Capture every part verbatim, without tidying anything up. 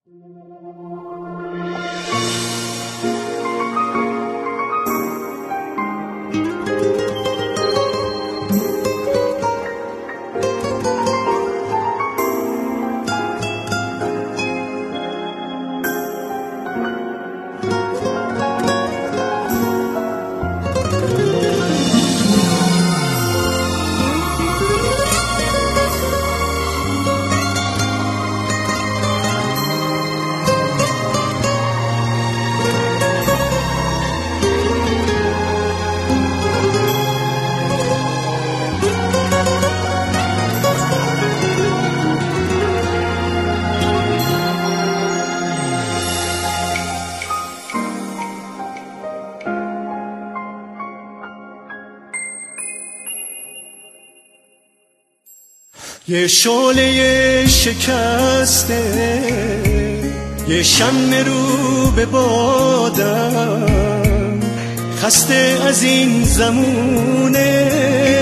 یه شعله شکسته، یه شمع رو به بادم، خسته از این زمونه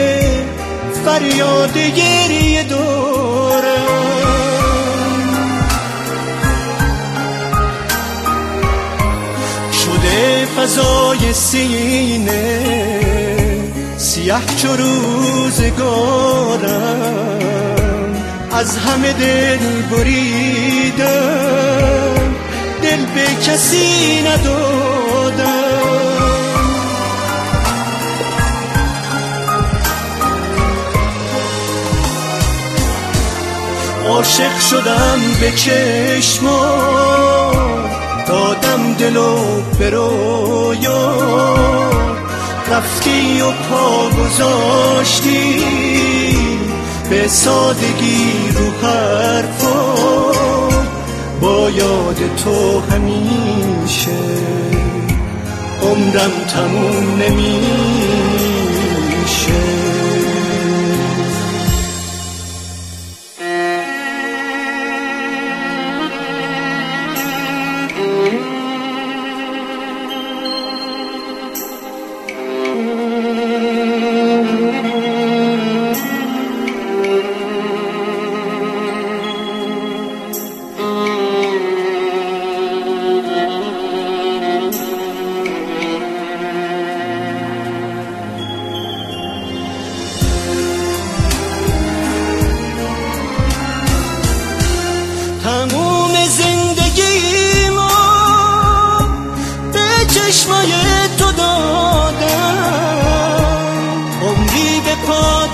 فریاد گریه دارم. شده فضای سینه سیاه چو روزگارم، از همه دل بریدم، دل به کسی ندادم. عاشق شدم به چشمات، دادم دلو به رویا، رفتی و پا گذاشتی به سادگی رو حرفا، با یاد تو همیشه عمرم تموم نمیشه. تموم زندگی ما به چشمای تو دادم، عمری به پات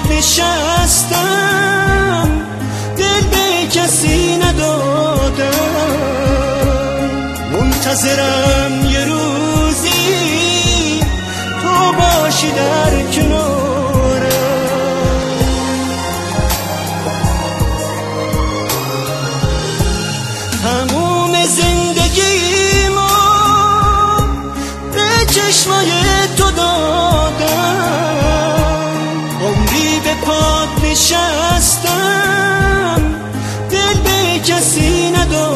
نشستم، دل به کسی ندادم. منتظرم یه روزی تو باشی در کنارم. تموم زندگی ما به چشمای تو دادم، عمری به پات نشستم، دل به کسی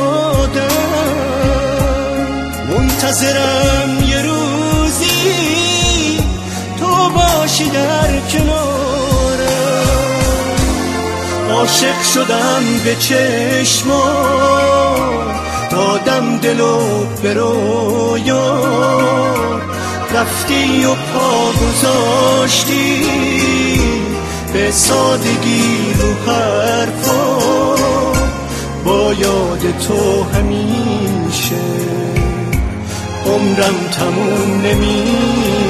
ندادم. منتظرم یه روزی تو باشی در کنارم. عاشق شدم به چشمات، دادم دلو به رویا، رفتی و پا گذاشتی به سادگی رو حرفا، با یاد تو همیشه عمرم تموم نمی